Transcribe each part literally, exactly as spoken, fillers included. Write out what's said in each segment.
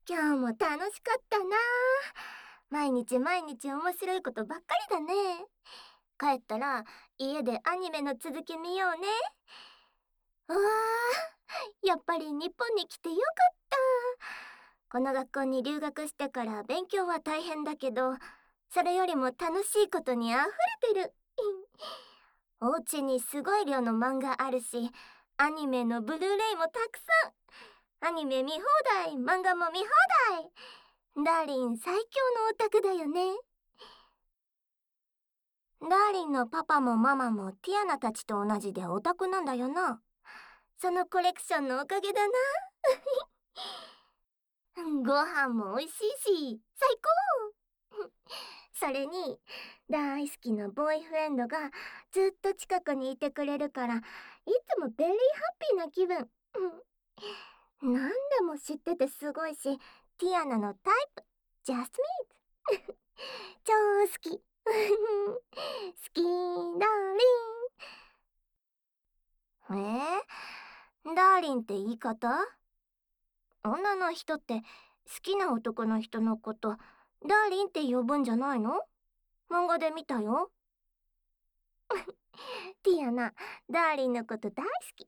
今日も楽しかったな。毎日毎日面白いことばっかりだね。帰ったら家でアニメの続き見ようね。うわー、やっぱり日本に来てよかった。この学校に留学してから勉強は大変だけど、それよりも楽しいことに溢れてる。お家にすごい量の漫画あるし、アニメのブルーレイもたくさん。アニメ見放題、漫画も見放題。ダーリン最強のオタクだよね。ダーリンのパパもママもティアナたちと同じでオタクなんだよな。そのコレクションのおかげだな。ご飯も美味しいし、最高。それに、大好きなボーイフレンドがずっと近くにいてくれるから、いつもベリーハッピーな気分。何でも知っててすごいし、ティアナのタイプ、ジャスミート。超好き。好き、ダーリン。えー、ダーリンって言い方？女の人って好きな男の人のことダーリンって呼ぶんじゃないの？漫画で見たよ。ティアナ、ダーリンのこと大好き。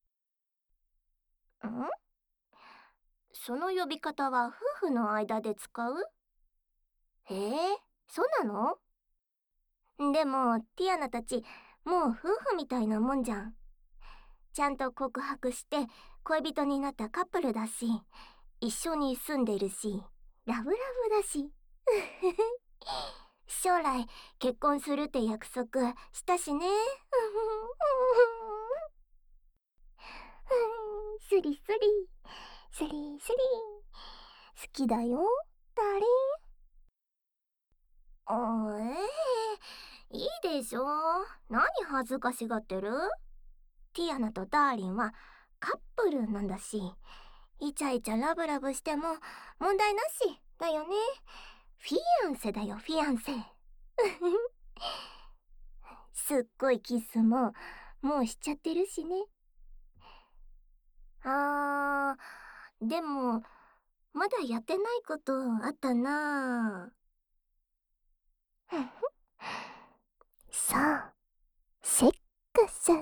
ん？その呼び方は夫婦の間で使う？へえ、そうなの？でもティアナたちもう夫婦みたいなもんじゃん。ちゃんと告白して恋人になったカップルだし、一緒に住んでるし、ラブラブだし。将来結婚するって約束したしね。スリスリスリスリ、好きだよダーリン。ええ、いいでしょ。何恥ずかしがってる？ティアナとダーリンはカップルなんだし、イチャイチャラブラブしても問題なしだよね。フィアンセだよ、フィアンセ。すっごいキスももうしちゃってるしね。あー、でもまだやってないことあったな。そう、セックス。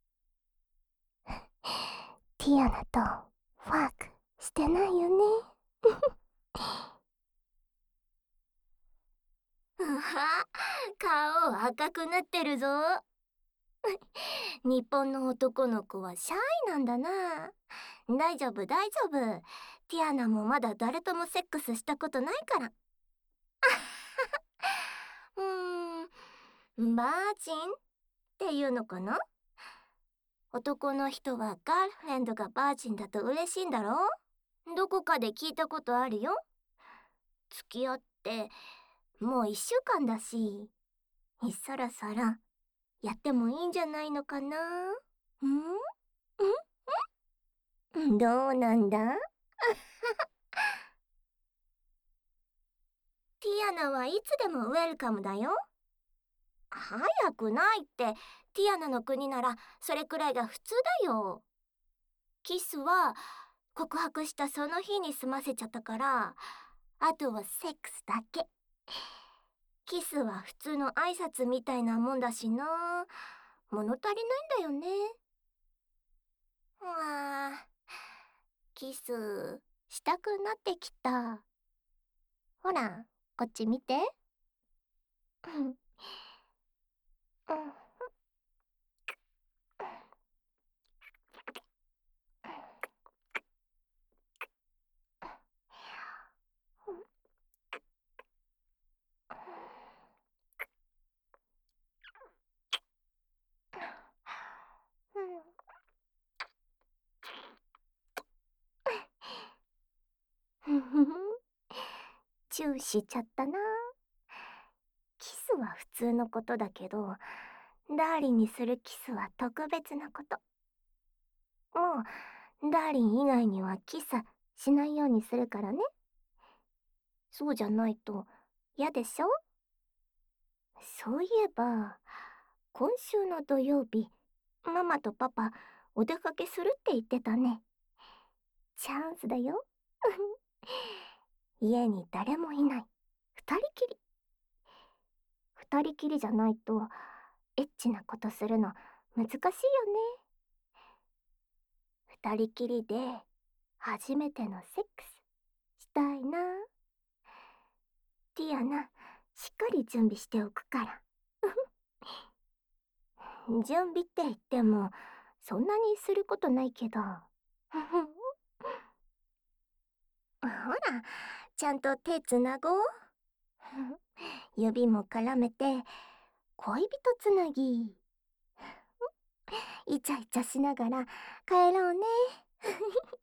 ティアナとファークしてないよね。うわ、顔赤くなってるぞ。日本の男の子はシャイなんだな。大丈夫大丈夫。ティアナもまだ誰ともセックスしたことないから。うーん、バージンっていうのかな？男の人はガールフレンドがバージンだと嬉しいんだろ？どこかで聞いたことあるよ。付き合ってもう一週間だし、そろそろやってもいいんじゃないのかな？ん？ん？どうなんだ？ティアナはいつでもウェルカムだよ。早くないって。ティアナの国ならそれくらいが普通だよ。キスは告白したその日に済ませちゃったから、あとはセックスだけ。キスは普通の挨拶みたいなもんだしな。物足りないんだよね。うわあ、キスしたくなってきた。ほら、こっち見て。うん。ふふふ。チューしちゃったな。キスは普通のことだけど、ダーリンにするキスは特別なこと。もう、ダーリン以外にはキスしないようにするからね。そうじゃないと嫌でしょ？そういえば、今週の土曜日、ママとパパお出かけするって言ってたね。チャンスだよ。 家に誰もいない。二人きり。二人きりじゃないと、エッチなことするの難しいよね。二人きりで、初めてのセックス、したいな。ティアナ、しっかり準備しておくから。準備って言っても、そんなにすることないけど。ほら、ちゃんと手つなごう。指も絡めて、恋人つなぎ。イチャイチャしながら帰ろうね。